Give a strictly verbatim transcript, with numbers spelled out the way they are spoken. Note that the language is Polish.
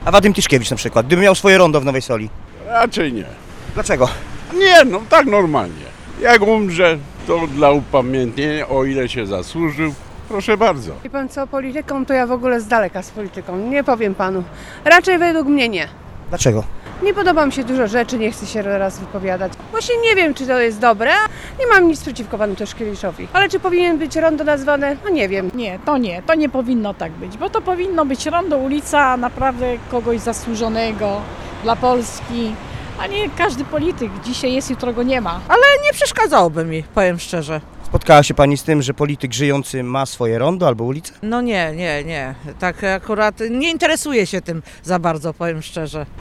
A Wadym Tiszkiewicz na przykład, gdyby miał swoje rondo w Nowej Soli? Raczej nie. Dlaczego? Nie, no tak normalnie. Jak umrze, to dla upamiętnienia, o ile się zasłużył, proszę bardzo. Wie pan co, polityką to ja w ogóle z daleka z polityką, nie powiem panu. Raczej według mnie nie. Dlaczego? Nie podoba mi się dużo rzeczy, nie chcę się teraz wypowiadać. Właśnie nie wiem, czy to jest dobre, nie mam nic przeciwko panu Tyszkiewiczowi. Ale czy powinien być rondo nazwane? No nie wiem. Nie, to nie, to nie powinno tak być, bo to powinno być rondo, ulica naprawdę kogoś zasłużonego dla Polski, a nie każdy polityk. Dzisiaj jest, jutro go nie ma. Ale nie przeszkadzałoby mi, powiem szczerze. Spotkała się pani z tym, że polityk żyjący ma swoje rondo albo ulicę? No nie, nie, nie. Tak akurat nie interesuję się tym za bardzo, powiem szczerze.